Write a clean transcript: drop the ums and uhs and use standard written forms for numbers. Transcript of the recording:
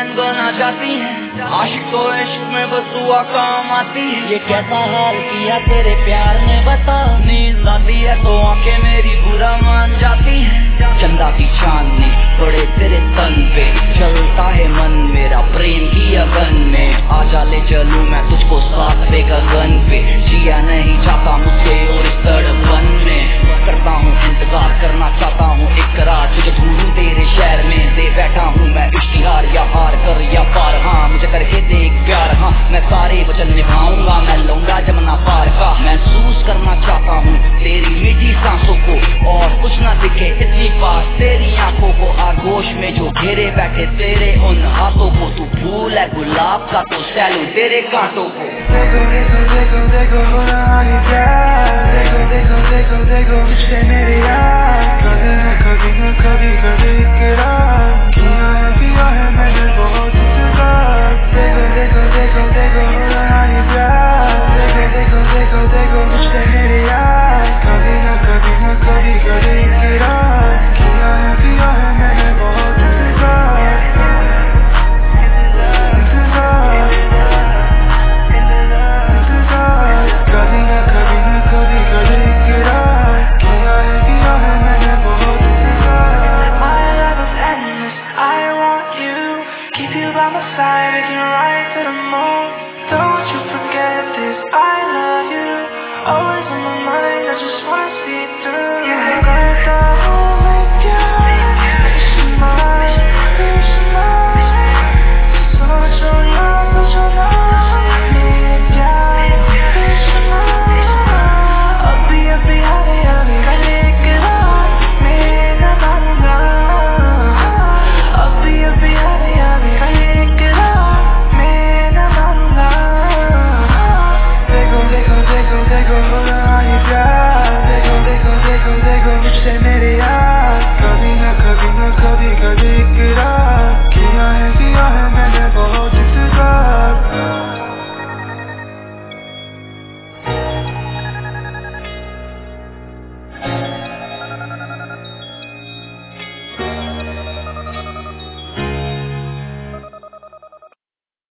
जान बना जाती है, आशिक तो इश्क में बस दुआ काम आती है। ये कैसा हाल किया तेरे प्यार ने बता, नींद आती है तो आंखें मेरी बुरा मान जाती है। चंदा की चांदनी पड़े तेरे तन पे, चलता है मन मेरा प्रेम की अगन में। आजा ले चलूं मैं तुझको साथ पे गगन पे, जिया नहीं चाहता मुझसे और इस तड़पन में। करता हूँ इंतजार, करना चाहता हूँ इकरार, तुझे ढूंढूं तेरे शहर में, दे बैठा हूँ मैं इश्तिहार। या हार कर या पार, हाँ मुझे करके देख प्यार, हाँ मैं सारे वचन निभाऊंगा। मैं लौंडा जमुना पार का महसूस करना चाहता हूँ तेरी मीठी सांसों को, और कुछ ना दिखे इतनी पास तेरी आंखों को। आगोश में जो घेरे बैठे तेरे उन हाथों को, तू फूल है गुलाब का तो सैलूं तेरे कांटों को। देखो देखो देखो देखो हो रहा है प्यार, देखो देखो देखो देखो मुझसे मेरे यार।